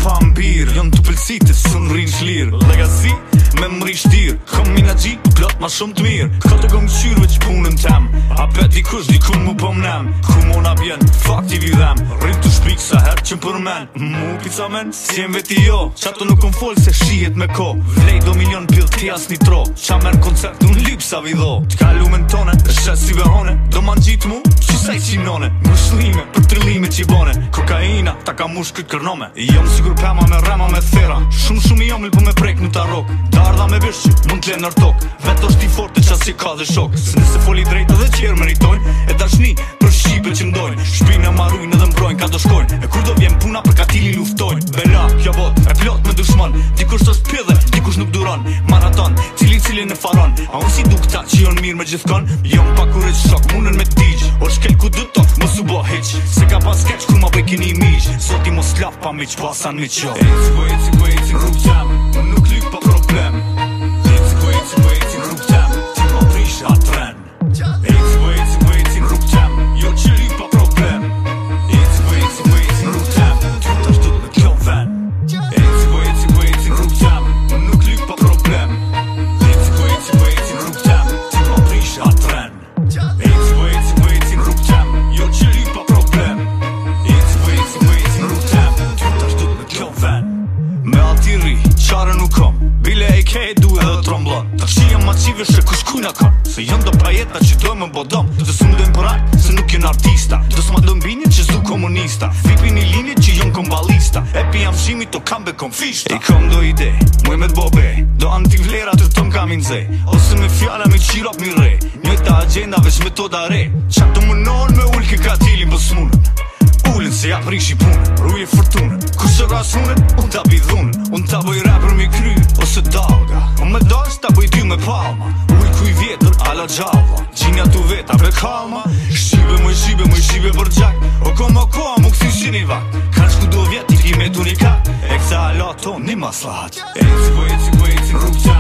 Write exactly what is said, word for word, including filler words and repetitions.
pa mbir Jon të pëlsitë, sun rrin shlirë Legacy, me mri shtirë Kom mina gjit, plot ma shumë të mirë Ka të kom qyrë veç punën tem A bet dikush, dikun mu pëm nem Ku mona bjen, fakti vidhem Rrin të shpik sa her që për men Mu pizza men, si jem veti jo Qato nuk kom folë se shihet me ko Vlej do milion pil tjas një tro Qa men koncert unë lip sa vidho T'ka lumen tone, e shes si behone Do man gjit mu, që saj qinone Ngushlime, për trillime që i bone Kokaina, ta ka mush këtë kërnome Jom sigur pema me rema me thera Shumë shumë i jomil po me prek në ta rok Dardha me bishqy, mund t'le nër tok Vet është i forte qas që ka dhe shok Se nëse foli drejt edhe qerë meritojnë E dashni për shqipe që mdojnë Shpinë e marujnë edhe mbrojnë ka do shkojnë E kur do vjen puna për katili luftojnë Bela, kjo bot, e plot me dushman Dikush të spidhe, dikush nuk duron Maraton, cili cili në faron A unë si duk ta që jonë mirë me gjithkon Jom pa kurit shok, munën me tigj O shkel ku du to, mos u bo heq Se ka pas keq kur ma bëj kini miq Zoti mos laf pa miq, pasan miq jo Eci po eci po eci rrug tem Nuk lyp pa problem Eci po eci po eci rrug tem Ti ma prish atren Eci po eci po eci rrug tem Jo që lyp pa problem Eci po eci po eci rrug tem Ty ta shtut në kjo ven Eci po eci po eci rrug tem Nuk lyp pa problem Eci po eci po eci rrug tem Ti ma prish atren Eci po eci po eci rrug tem Jo që lyp pa problem Eci po eci po eci rrug tem Ty ta shtut në kjo ven Me altiri, qare nuk kom Bile e ke e du edhe tromblon Ta qia ma qive shë kush kujna kon Se jën do pajeta që dojmë më bodom Dhe su më dojmë përaj, se nuk jën artista Dhe s'ma dojmë binje që zdu komunista Fipi një linje që jën kom balista E pi jam shimi to kambe kom fishta I kom do ide, muj me t'bobe Do antivlera të tëm kam inze Ose me fjalla me qirop mi re Njëta agenda veç metoda re Qa të mënon me ull ke katilin për smunën Ullin se ja prishi punën, ruje fortunën Kush të rasunën, unë ta bidhunën Unë ta bëj rapër me kry, ose dalga Unë me dash ta bëj dy me palma Uj kuj vjetër, ala gjalla Gjinja tu veta, be kalma Shqibe më shqibe, më shqibe për gjak O kom o koa, më kësi shini vak Kanë shku do vjet, i ki me tu një kak E kësa ala ton, një maslahat Eci po eci po eci rrug